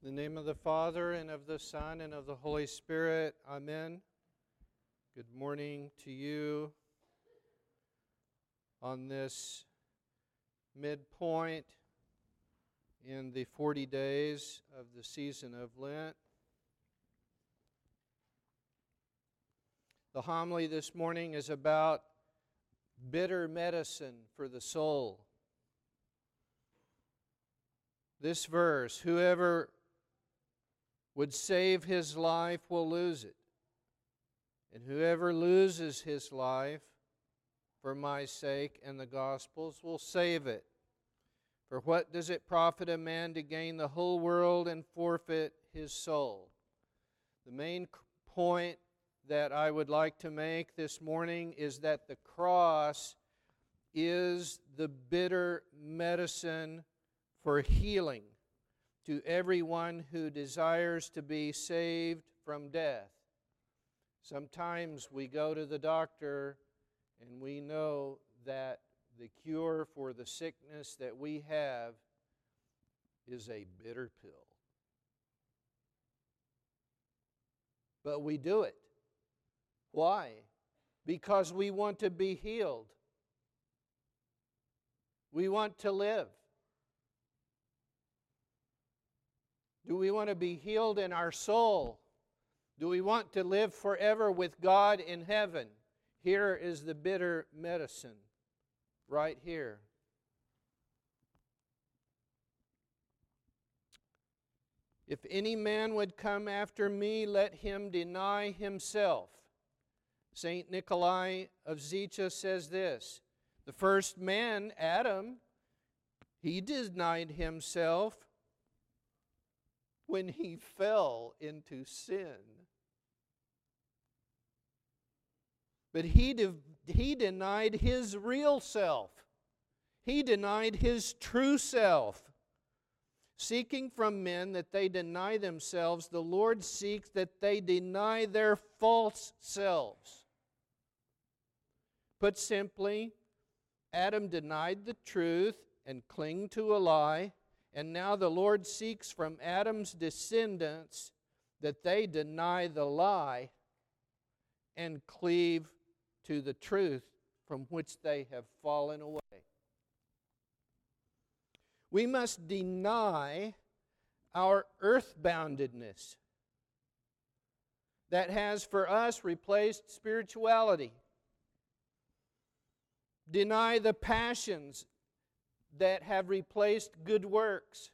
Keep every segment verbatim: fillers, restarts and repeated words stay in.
In the name of the Father, and of the Son, and of the Holy Spirit. Amen. Good morning to you on this midpoint in the forty days of the season of Lent. The homily this morning is about bitter medicine for the soul. This verse, whoever would save his life will lose it, and whoever loses his life for my sake and the gospel's will save it. For what does it profit a man to gain the whole world and forfeit his soul? The main point that I would like to make this morning is that the cross is the bitter medicine for healing to everyone who desires to be saved from death. Sometimes we go to the doctor and we know that the cure for the sickness that we have is a bitter pill. But we do it. Why? Because we want to be healed. We want to live. Do we want to be healed in our soul? Do we want to live forever with God in heaven? Here is the bitter medicine, right here. If any man would come after me, let him deny himself. Saint Nikolai of Zicha says this: the first man, Adam, he denied himself when he fell into sin. But he, de- he denied his real self. He denied his true self. Seeking from men that they deny themselves, the Lord seeks that they deny their false selves. Put simply, Adam denied the truth and clung to a lie. And now the Lord seeks from Adam's descendants that they deny the lie and cleave to the truth from which they have fallen away. We must deny our earthboundedness that has for us replaced spirituality. Deny the passions that have replaced good works.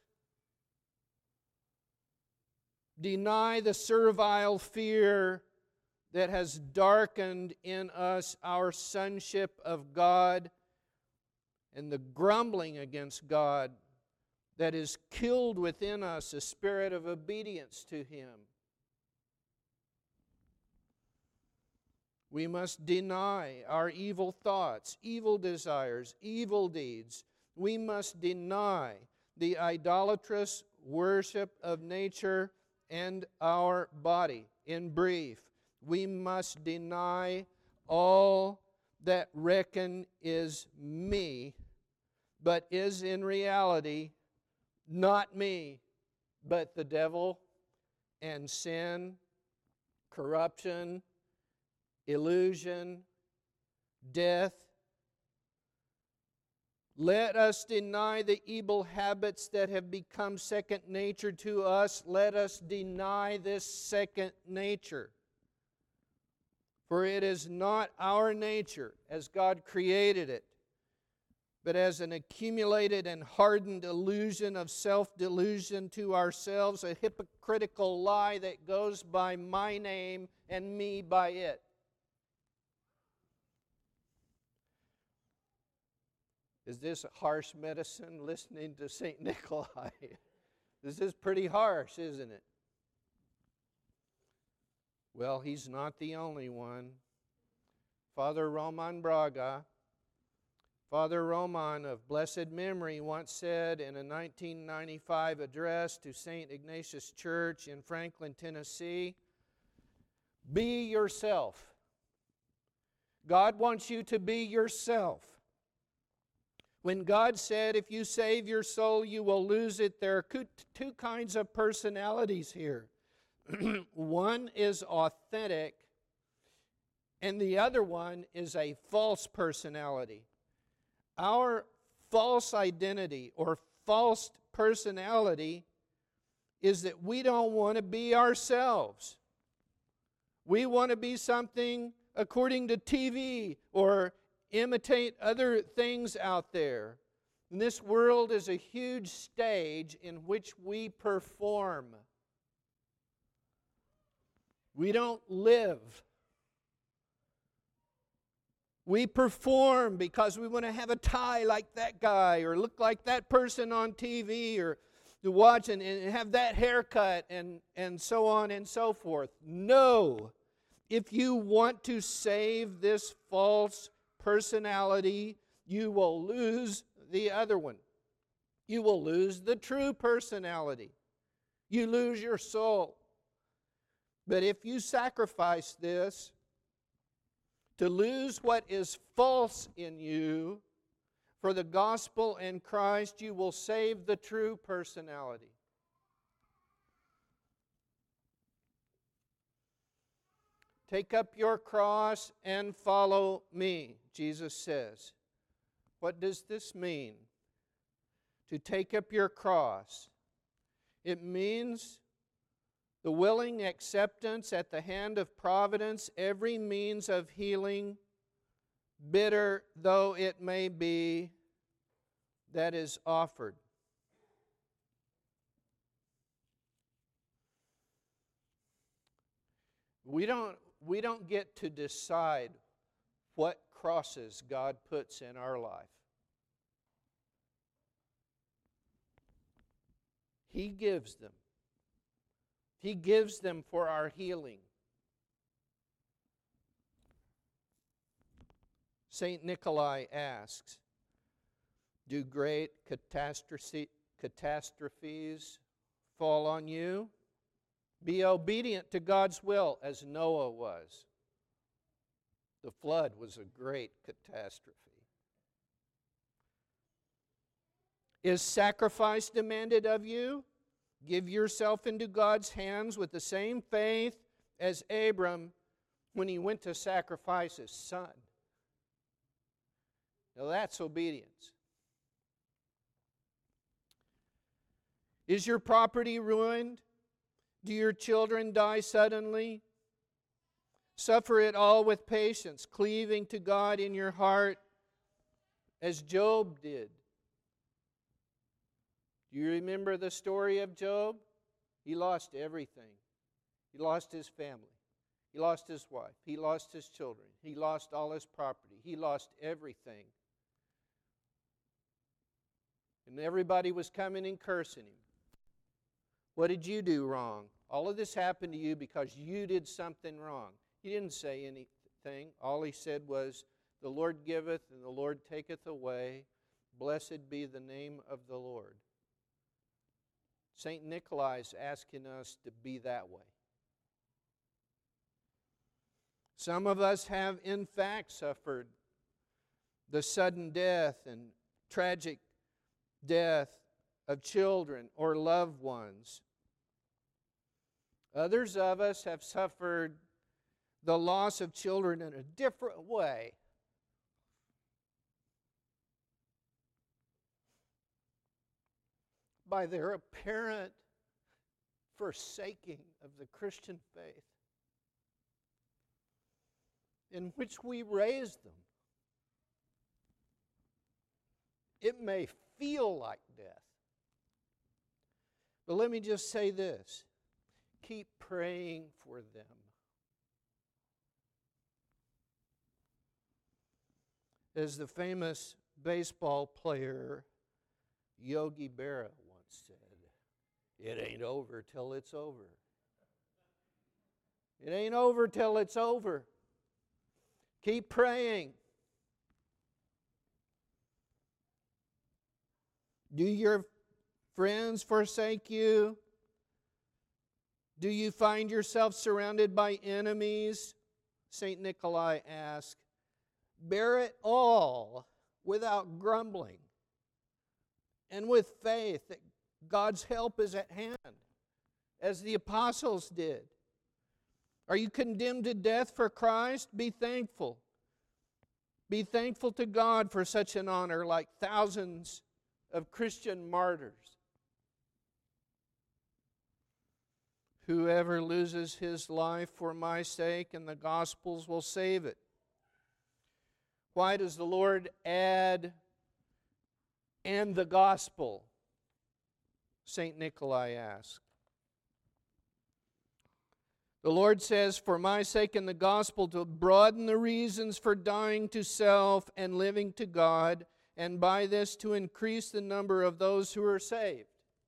Deny the servile fear that has darkened in us our sonship of God, and the grumbling against God that has killed within us a spirit of obedience to Him. We must deny our evil thoughts, evil desires, evil deeds. We must deny the idolatrous worship of nature and our body. In brief, we must deny all that reckon is me, but is in reality not me, but the devil and sin, corruption, illusion, death. Let us deny the evil habits that have become second nature to us. Let us deny this second nature. For it is not our nature as God created it, but as an accumulated and hardened illusion of self-delusion to ourselves, a hypocritical lie that goes by my name and me by it. Is this harsh medicine, listening to Saint Nikolai? This is pretty harsh, isn't it? Well, he's not the only one. Father Roman Braga, Father Roman of blessed memory, once said in a nineteen ninety-five address to Saint Ignatius Church in Franklin, Tennessee, "Be yourself. God wants you to be yourself. When God said, if you save your soul, you will lose it, there are two kinds of personalities here. One is authentic, and the other one is a false personality. Our false identity or false personality is that we don't want to be ourselves. We want to be something according to T V or imitate other things out there. And this world is a huge stage in which we perform. We don't live. We perform because we want to have a tie like that guy or look like that person on T V or to watch and, and have that haircut and, and so on and so forth. No. If you want to save this false personality, you will lose the other one. You will lose the true personality. You lose your soul. But if you sacrifice this to lose what is false in you for the gospel and Christ, you will save the true personality. Take up your cross and follow me, Jesus says. What does this mean? To take up your cross. It means the willing acceptance at the hand of providence, every means of healing, bitter though it may be, that is offered. We don't, we don't get to decide what crosses God puts in our life. He gives them. He gives them for our healing. Saint Nikolai asks, do great catastrophe, catastrophes fall on you? Be obedient to God's will as Noah was. The flood was a great catastrophe. Is sacrifice demanded of you? Give yourself into God's hands with the same faith as Abram when he went to sacrifice his son. Now that's obedience. Is your property ruined? Do your children die suddenly? Suffer it all with patience, cleaving to God in your heart as Job did. Do you remember the story of Job? He lost everything. He lost his family. He lost his wife. He lost his children. He lost all his property. He lost everything. And everybody was coming and cursing him. What did you do wrong? All of this happened to you because you did something wrong. He didn't say anything. All he said was, the Lord giveth and the Lord taketh away. Blessed be the name of the Lord. Saint Nikolai is asking us to be that way. Some of us have in fact suffered the sudden death and tragic death of children or loved ones. Others of us have suffered the loss of children in a different way. By their apparent forsaking of the Christian faith in which we raised them. It may feel like death. But let me just say this. Keep praying for them. As the famous baseball player Yogi Berra once said, it ain't over till it's over. It ain't over till it's over. Keep praying. Do your friends forsake you? Do you find yourself surrounded by enemies? Saint Nikolai asked. Bear it all without grumbling. and with faith that God's help is at hand, as the apostles did. Are you condemned to death for Christ? Be thankful. Be thankful to God for such an honor, like thousands of Christian martyrs. Whoever loses his life for my sake and the gospel's will save it. Why does the Lord add "and the gospel"? Saint Nikolai asked. The Lord says, for my sake and the gospel, to broaden the reasons for dying to self and living to God, and by this to increase the number of those who are saved.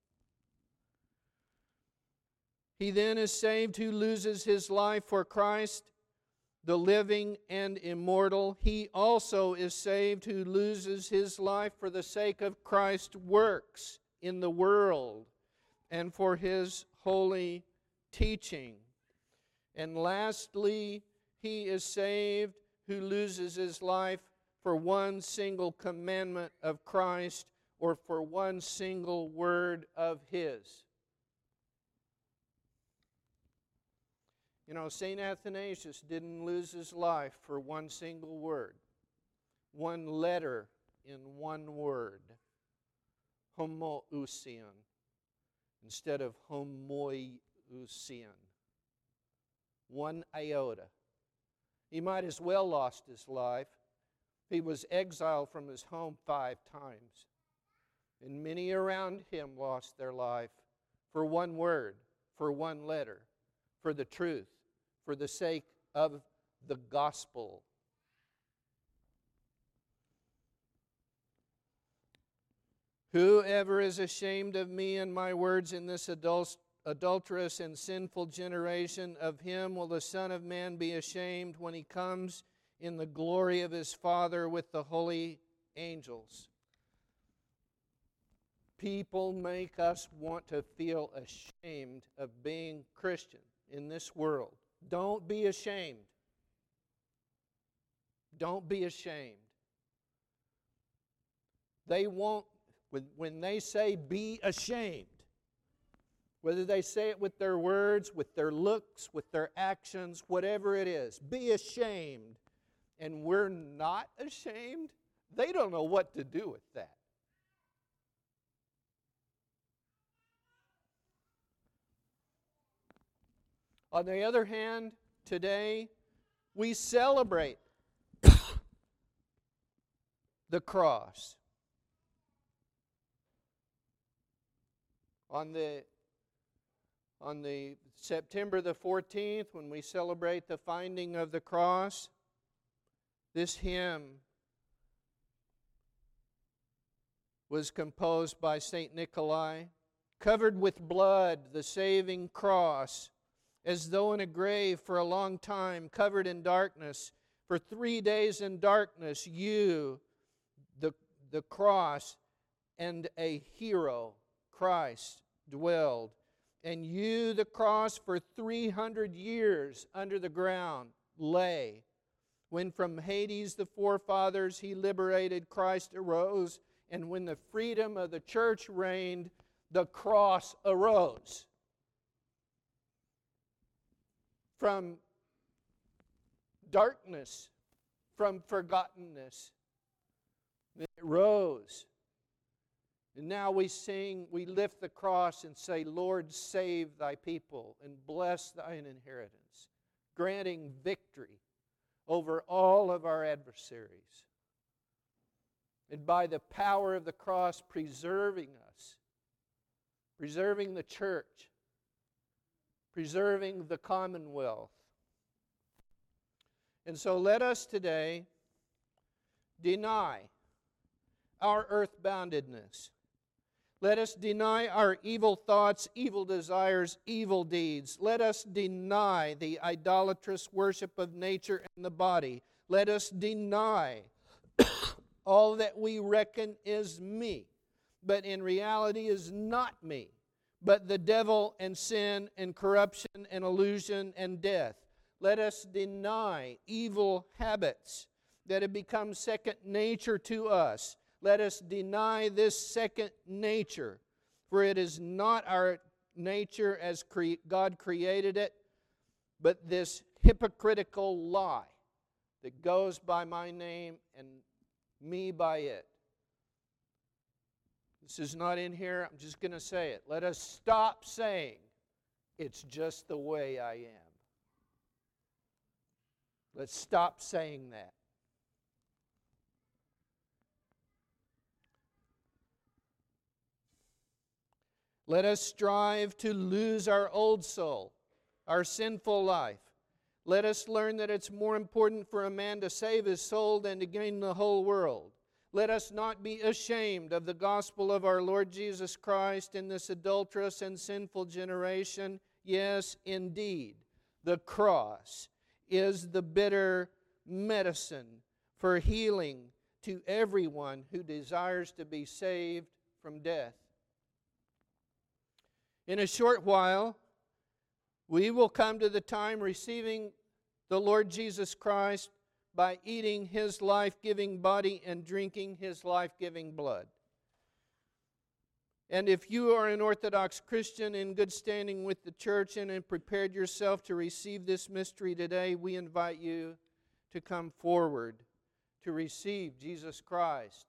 He then is saved who loses his life for Christ, the living and immortal. He also is saved who loses his life for the sake of Christ's works in the world and for his holy teaching. And lastly, he is saved who loses his life for one single commandment of Christ or for one single word of his. You know, Saint Athanasius didn't lose his life for one single word, one letter in one word, homoousion, instead of homoiousion. One iota. He might as well lost his life. He was exiled from his home five times. And many around him lost their life for one word, for one letter, for the truth, for the sake of the gospel. Whoever is ashamed of me and my words in this adul- adulterous and sinful generation, of him will the Son of Man be ashamed when he comes in the glory of his Father with the holy angels. People make us want to feel ashamed of being Christian in this world. Don't be ashamed. Don't be ashamed. They won't, when, when they say be ashamed, whether they say it with their words, with their looks, with their actions, whatever it is, be ashamed, and we're not ashamed, they don't know what to do with that. On the other hand, today, we celebrate the cross. On the, on the September the fourteenth, when we celebrate the finding of the cross, this hymn was composed by Saint Nikolai. Covered with blood, the saving cross, as though in a grave for a long time, covered in darkness. For three days in darkness, you, the, the cross, and a hero, Christ, dwelled. And you, the cross, for three hundred years under the ground lay. When from Hades the forefathers he liberated, Christ arose. And when the freedom of the church reigned, the cross arose. From darkness, from forgottenness, it rose. And now we sing, we lift the cross and say, Lord, save thy people and bless thine inheritance, granting victory over all of our adversaries. And by the power of the cross, preserving us, preserving the church, preserving the commonwealth. And so let us today deny our earthboundedness. Let us deny our evil thoughts, evil desires, evil deeds. Let us deny the idolatrous worship of nature and the body. Let us deny all that we reckon is me, but in reality is not me, but the devil and sin and corruption and illusion and death. Let us deny evil habits that have become second nature to us. let us deny this second nature, for it is not our nature as cre- God created it, but this hypocritical lie that goes by my name and me by it. This is not in here. I'm just going to say it. Let us stop saying, it's just the way I am. Let's stop saying that. Let us strive to lose our old soul, our sinful life. Let us learn that it's more important for a man to save his soul than to gain the whole world. Let us not be ashamed of the gospel of our Lord Jesus Christ in this adulterous and sinful generation. Yes, indeed, the cross is the bitter medicine for healing to everyone who desires to be saved from death. In a short while, we will come to the time receiving the Lord Jesus Christ by eating His life-giving body and drinking His life-giving blood. And if you are an Orthodox Christian in good standing with the church and have prepared yourself to receive this mystery today, we invite you to come forward to receive Jesus Christ.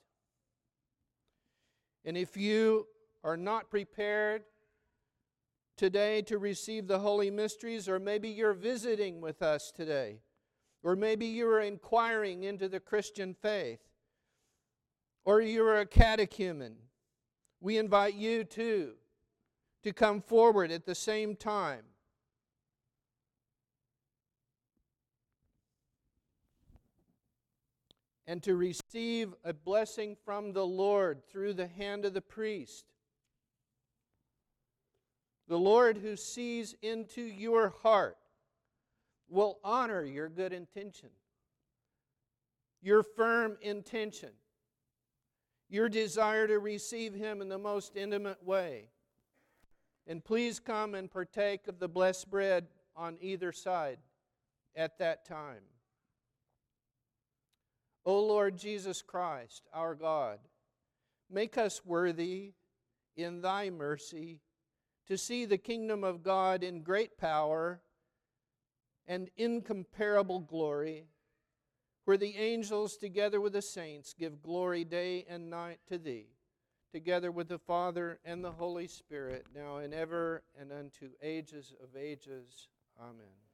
And if you are not prepared today to receive the holy mysteries, or maybe you're visiting with us today, or maybe you're inquiring into the Christian faith, or you're a catechumen, we invite you too to come forward at the same time. And to receive a blessing from the Lord through the hand of the priest. The Lord who sees into your heart will honor your good intention, your firm intention, your desire to receive Him in the most intimate way. And please come and partake of the blessed bread on either side at that time. O Lord Jesus Christ, our God, make us worthy in Thy mercy to see the kingdom of God in great power and incomparable glory, where the angels together with the saints give glory day and night to Thee, together with the Father and the Holy Spirit, now and ever and unto ages of ages. Amen.